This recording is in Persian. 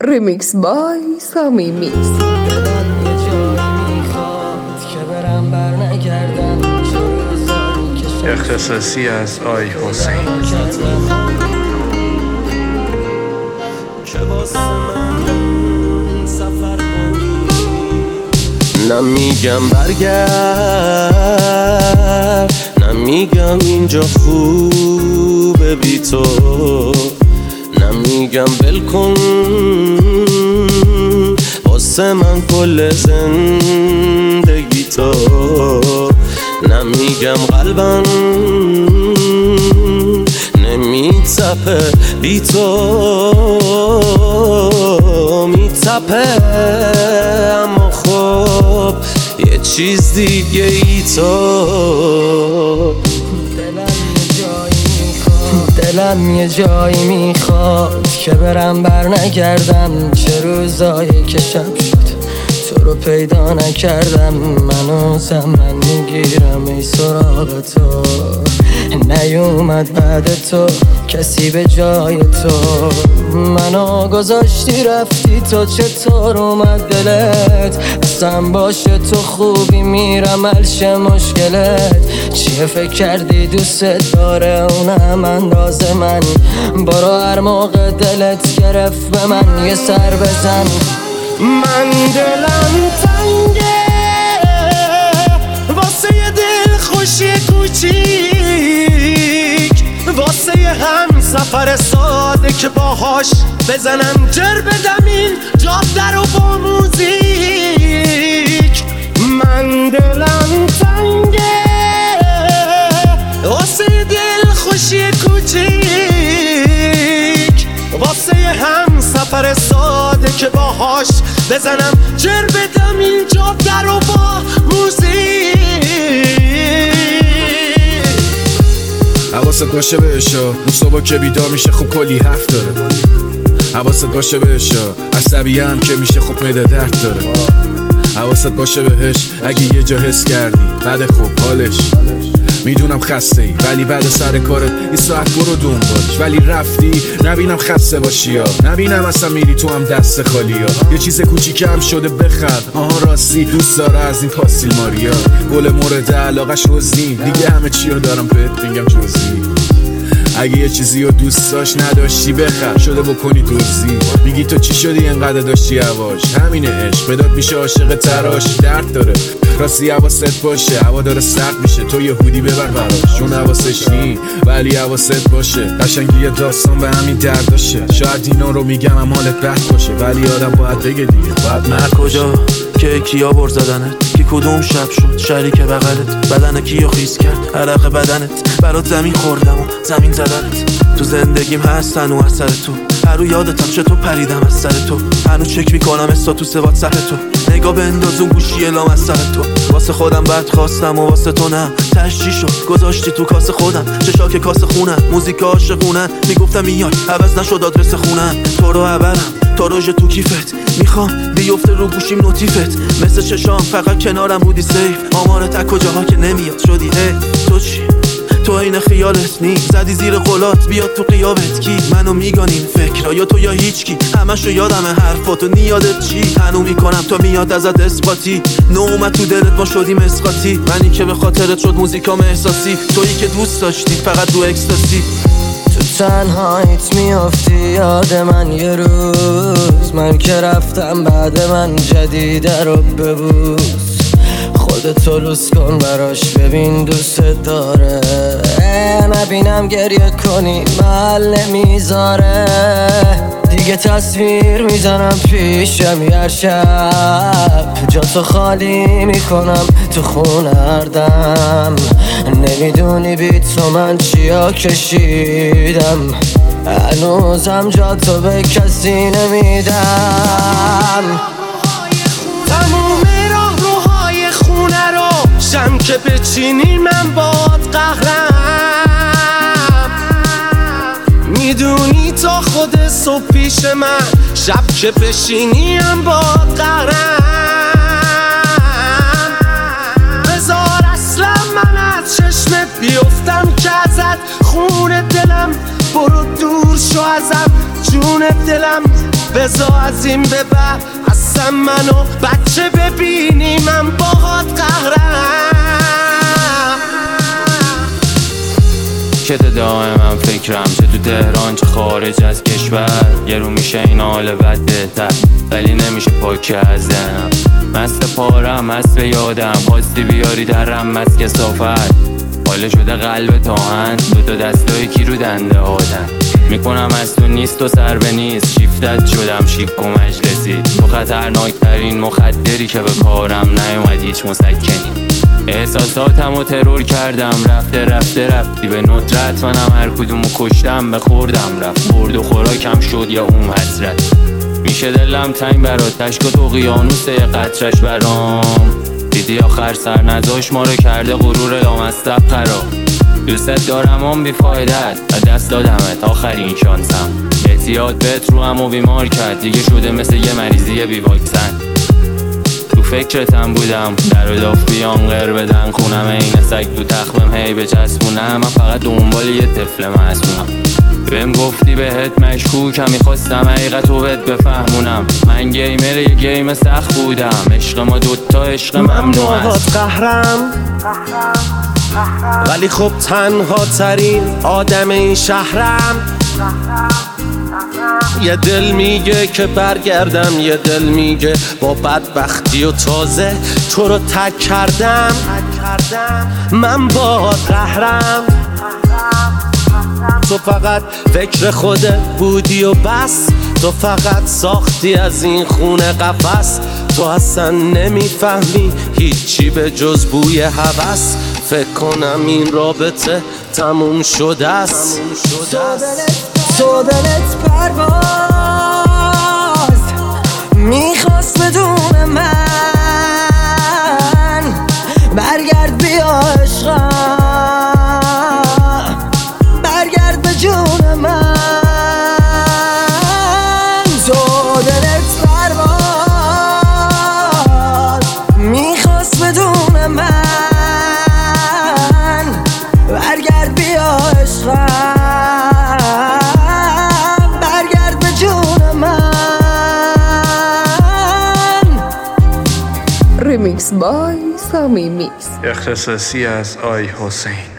ریمیکس بای سامی میکس. دلم یه جایی میخواد که برم بر نگردم، چه روزایی که اختصاصی از آی حسین. که واسه من سفر کنی. نمیگم برگرد، نمیگم اینجا خوبه بی تو، نمیگم بلکن واسه من کل زندگی تو، نمیگم قلبم نمیتپه بی تو، میتپه اما خب یه چیز دیگه ای تو. دلم یه جایی میخواد که برم بر نگردم، چه روزایی که شب شد تو رو پیدا نکردم. منو زمن میگیرم ای سراغ تو، نیومد بعد تو کسی به جای تو. منو گذاشتی رفتی تو، چطور اومد دلت اصلا باشه تو خوبی میرم حلش مشکلت. چیه فکر کردی دوست داره اونم انداز من، برو هر موقع دلت گرفت به من یه سر بزن. من دلم تنگه واسه یه دل خوشی کوچیک، واسه یه هم سفر ساده که باهاش بزنم جر بدم این جاده رو با موزیک. من دلم تنگه واسه یه دل خوشی کوچیک، واسه یه هم سفر ساده که باهاش بزنم جر بدم این جاده رو با موزیک. حواست باشه بهشا، اون صبح که بیدار میشه خب کلی حرف داره. حواست باشه بهشا، عصبی هم که میشه خب میده درد داره. حواست باشه بهش اگه یه جا حس کردی بعد خوب حالش. میدونم خسته ای ولی بعد سر کارت یه ساعت برو دنبالش، ولی رفتی نبینم خسته باشی ها، نبینم اصلا میری تو هم دست خالی ها. یه چیز کوچیکه هم شده بخر، آها راستی دوست داره از این پاستیل ماریا. گل مورد علاقش روزی دیگه همه چی رو دارم بهت میگم جزئی. اگه یه چیزی رو دوست داشت نداشتی بخر، شده بکنی دوزی. میگی تو چی شدی انقدر داشتی هواش، همینه عشق بداد میشه عاشق تراش. درد داره راستی حواست باشه، هوا داره سرد میشه تو یه هودی ببر براش، چون حواسش نی ولی حواست باشه. قشنگی داستان به همین درداشه، شاید اینا رو میگم هم حالت بد باشه ولی آدم باید بگه دیگه باید من کجا که کیا بر زدنت، کی کدوم شب شد شریک بغلت، بدن کیو خیس کرد عرق بدنت، برات زمین خوردم و زمین زدنت. تو زندگیم هستن و اثر تو، هر رو یادتم چطور پریدم از سر تو، هنو چک میکنم استاتوس واتساپ تو، نگاه بندازون گوشی اعلام از سر تو. واسه خودم بد خواستم و واسه تو نه، تشجی شد گذاشتی تو کاسه خودم، چشاک کاسه خونم موزیک عاشقونن، میگفتم میای عوض نشد آدرس خونم. تو رو عبرم تا روژ تو کیفت، میخوام بیفته رو گوشیم نوتیفت، مثل چشام فقط کنارم بودی سیف. آمار تک کجاها که نمیاد شدی هی. تو چی؟ تو این خیالت نی، زدی زیر قولات بیاد تو قیابت کی؟ منو میگانین فکرها یا تو یا هیچ کی، همشو یادمه حرفاتو نیادت چی؟ هنو میکنم تا میاد ازت اثباتی، نو اومد تو دلت ما شدیم اسقاطی. منی که به خاطرت شد موزیکام احساسی، تویی که دوست داشتی فقط رو اکستاسی. تو تنهاییت میافتی یاد من یه روز، من که رفتم بعد من جدیده رو ببوس. خودتو لوس کن براش ببین دوست داره، نبینم گریه کنی محل نمیذاره. دیگه تصویر میزنم پیشم هر شب، جا تو خالی میکنم تو خونه هر دم. نمیدونی بی تو من چیا کشیدم، هنوزم جا تو به کسی نمیدم. تموم راه روهای خونه رو شم که بچینی من باد قهرم، میدونی تا خود صبح پیش من، شب که بشینیم باد قهرم. بذار اصلا من از چشمت بیفتم که ازت خون دلم، برو دور شو ازم جون دلم بذار از این به بعد اصلا منو بچه ببینی من باهات قهرم. که تو دائما فکرم، چه تو تهران چه خارج از کشور. یه رو میشه این حال بد بهتر ولی نمیشه پاکه از ذهنم. مست پارم مست به یادم، خواستی بیاری درم مست کثافت. حاله شده قلب تاهن، دوتا دستای کی رو دنده آدم. میکنم از تو نیست و سر به نیست، شیفتت شدم شیک و مجلسی. تو خطرناکترین مخدری که به کارم نیومد هیچ مسکنی. احساساتمو ترور کردم، رفتی به ندرت. منم هر کدومو کشتم به خوردم رفت. خورد و خوراکم شد یا اون حسرت. میشه دلم تنگ برات، تشک و تو قیانوس یه قطرش برام. دیدی آخر سر نذاش ما رو کرده غرور لامصب خراب. دوستت دارم اون بیفایدت، دست دادمت آخرین شانسم. اعتیاد بهت رو همو بیمار کرد، دیگه شده مثل یه مریضی بی واکسن. تو فکرتم بودم در و داف بیان غیر بدن خونم. این سگ تو تخمم هی بچسبونم، من فقط دنبال یه طفل معصومم. بهم گفتی بهت مشکوکم، میخواستم حقیقتو بهت بفهمونم. من گیمر یه گیم سخت بودم، عشق ما دوتا عشق ممنوع است. قهرم ولی خب تنها ترین آدم این شهرم. یه دل میگه که برگردم، یه دل میگه با بدبختی و تازه تو رو تک کردم. من با قهرم، تو فقط فکر خودت بودی و بس. تو فقط ساختی از این خونه قفس. تو اصلا نمیفهمی هیچی به جز بوی هوس. فکر کنم این رابطه تموم شده است. تو دلت پرواز میخواست بدون من. برگرد بیا عشقم، برگرد به جون من. تو دلت پرواز میخواست بدون من. برگرد بیا عشقم، Remix by Sami Mix. اختصاصی از آی حسین.